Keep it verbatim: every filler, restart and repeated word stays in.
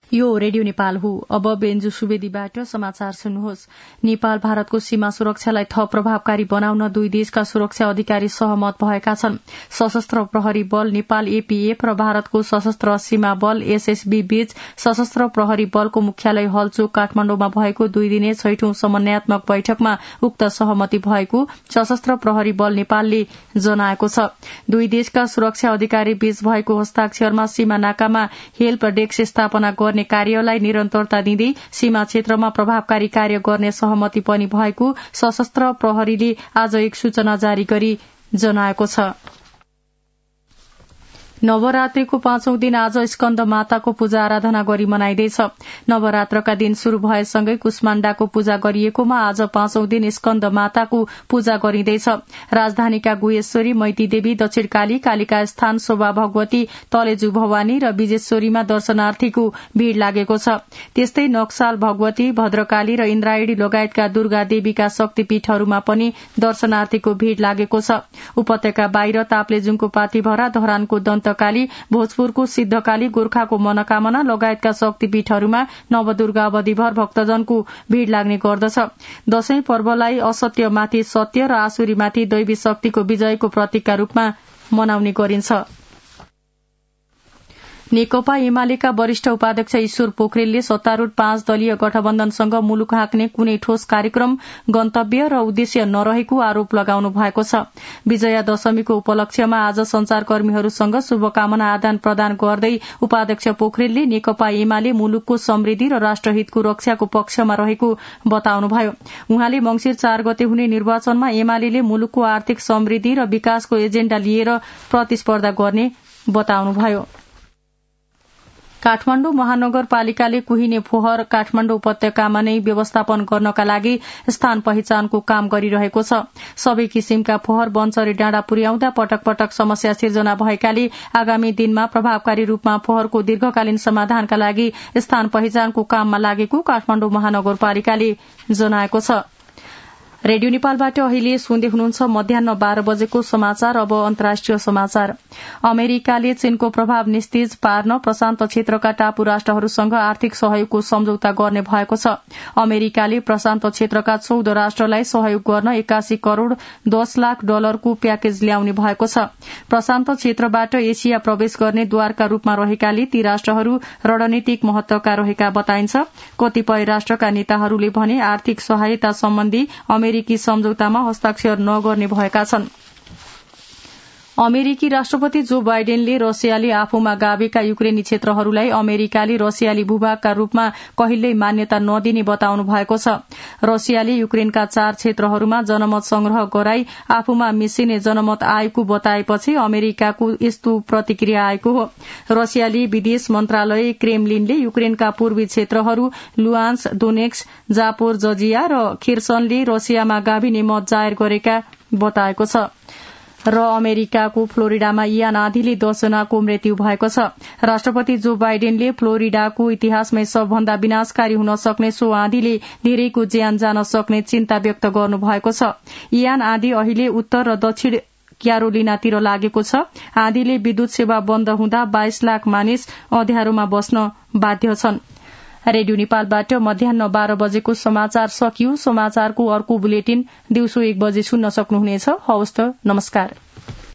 यो रेडियो नेपाल हो। अब बेन्जु सुवेदीबाट समाचार सुन्नुहोस्। नेपाल भारतको सीमा सुरक्षालाई थप प्रभावकारी बनाउन दुई देशका सुरक्षा अधिकारी सहमत भएका छन्। सशस्त्र प्रहरी बल नेपाल एपीएफ र भारतको सशस्त्र सीमा बल एसएसबी बीच सशस्त्र प्रहरी बलको मुख्यालय हलचोक काठमाण्डुमा भएको दुई दिने छैठौं समन्वयात्मक बैठकमा उक्त सहमति भएको सशस्त्र प्रहरी बल नेपालले जनाएको छ। दुई देशका सुरक्षा अधिकारी बीच भएको हस्ताक्षरमा सीमा नाकामा हेल्प डेस्क स्थापना गर्ने कार्यलाई निरन्तरता दिँदै सीमा क्षेत्रमा प्रभावकारी कार्य गर्ने सहमति पनि भएको सशस्त्र प्रहरीले आज एक सूचना जारी गरी जनाएको छ। नवरात्रिको पाँचौं दिन आज स्कन्द माताको पूजा आराधना गरी मनाइँदैछ। नवरात्रका दिन शुरू भएसँगै कुष्माण्डाको पूजा गरिएकोमा आज पाँचौं दिन स्कन्द माताको पूजा गरिँदैछ। राजधानीका गुहेश्वरी, मैती देवी, दक्षिणकाली, कालिका स्थान, शोभा भगवती, तलेजु भवानी र विजेश्वरीमा दर्शनार्थीको भीड़ लागेको छ। त्यस्तै नक्साल भगवती, भद्रकाली र इन्द्रायणी लगायतका दुर्गा देवीका शक्तिपीठहरूमा पनि दर्शनार्थीको भीड़ लागेको छ। उपत्यका बाहिर ताप्लेजुङको पाथिभरा, धरानको दन्त काली, भोजपुरको सिद्धकाली, गोर्खाको मनोकामना लगायतका शक्तिपीठहरूमा नवदुर्गा अवधिभर भक्तजनको भीड़ लाग्ने गर्दछ। दशैं पर्वलाई असत्यमाथि सत्य र आसुरीमाथि दैवी शक्तिको विजयको प्रतीकका रूपमा मनाउने गरिन्छ। नेकपा एमालेका वरिष्ठ उपाध्यक्ष ईश्वर पोखरेलले सत्तारूढ़ पाँच दलीय गठबन्धनसँग मुलुक हाँक्ने कुनै ठोस कार्यक्रम, गन्तव्य र उद्देश्य नरहेको आरोप लगाउनु भएको छ। विजया दशमीको उपलक्ष्यमा आज संचारकर्मीहरूसँग शुभकामना आदान प्रदान गर्दै उपाध्यक्ष पोखरेलले नेकपा एमाले मुलुकको समृद्धि र राष्ट्रहितको रक्षाको पक्षमा रहेको बताउनुभयो। उहाँले मंगिर चार गते हुने निर्वाचनमा एमाले मुलुकको आर्थिक समृद्धि र विकासको एजेण्डा लिएर प्रतिस्पर्धा गर्ने बताउनुभयो। काठमाण्डु महानगरपालिकाले कुहिने फोहोर काठमाण्डु उपत्यकामा नै व्यवस्थापन गर्नका लागि स्थान पहिचानको काम गरिरहेको छ। सबै किसिमका फोहोर बन्चरी डाँडा पुर्याउँदा पटक पटक समस्या सिर्जना भएकाले आगामी दिनमा प्रभावकारी रूपमा फोहोरको दीर्घकालीन समाधानका लागि स्थान पहिचानको काममा लागेको काठमाण्डु महानगरपालिकाले जनाएको छ। रेडियो नेपालबाट अहिले सुन्दै हुनुहुन्छ मध्याह्न बाह्र बजेको समाचार। अब अन्तर्राष्ट्रिय समाचार। अमेरिकाले चीनको प्रभाव निस्तेज पार्न प्रशान्त क्षेत्रका टापु राष्ट्रहरूसँग आर्थिक सहयोगको सम्झौता गर्ने भएको छ। अमेरिकाले प्रशान्त क्षेत्रका चौध राष्ट्रलाई सहयोग गर्न एकासी करोड़ दस लाख डलरको प्याकेज ल्याउने भएको छ। प्रशान्त क्षेत्रबाट एसिया प्रवेश गर्ने द्वारका रूपमा रहेकाले ती राष्ट्रहरू रणनीतिक महत्वका रहेका बताइन्छ। कतिपय राष्ट्रका नेताहरूले भने आर्थिक सहायता सम्बन्धी अमेरिकी सम्झौतामा हस्ताक्षर नगर्ने भएका छन्। अमेरिकी राष्ट्रपति जो बाइडेनले रसियाले आफूमा गाभेका युक्रेनी क्षेत्रहरूलाई अमेरिकाले रसियाली भूभागका रूपमा कहिल्यै मान्यता नदिने बताउनु भएको छ। रसियाले युक्रेनका चार क्षेत्रहरूमा जनमत संग्रह गराई आफूमा मिसिने जनमत आएको बताएपछि अमेरिकाको यस्तो प्रतिक्रिया आएको हो। रसियाली विदेश मन्त्रालय क्रेमलिनले युक्रेनका पूर्वी क्षेत्रहरू लुहान्स्क, दोनेत्स्क, जापोरजजिया र खिर्सनले रसियामा गाभिने मत जाहेर गरेका बताएको छ। र अमेरिकाको फ्लोरिडामा इयान आँधीले दसजनाको मृत्यु भएको छ। राष्ट्रपति जो बाइडेनले फ्लोरिडाको इतिहासमै सबभन्दा विनाशकारी हुन सक्ने सो आँधीले धेरैको ज्यान जान सक्ने चिन्ता व्यक्त गर्नुभएको छ। इयान आँधी अहिले उत्तर र दक्षिण क्यारोलिनातिर लागेको छ। आँधीले विद्युत सेवा बन्द हुँदा बाइस लाख मानिस अँध्यारोमा बस्न बाध्य छन्। रेडियो नेपालबाट मध्याह्न बाह्र बजेको समाचार सकियो। समाचारको अर्को बुलेटिन दिउँसो एक बजे सुन्न सक्नुहुनेछ। हवस् त, नमस्कार।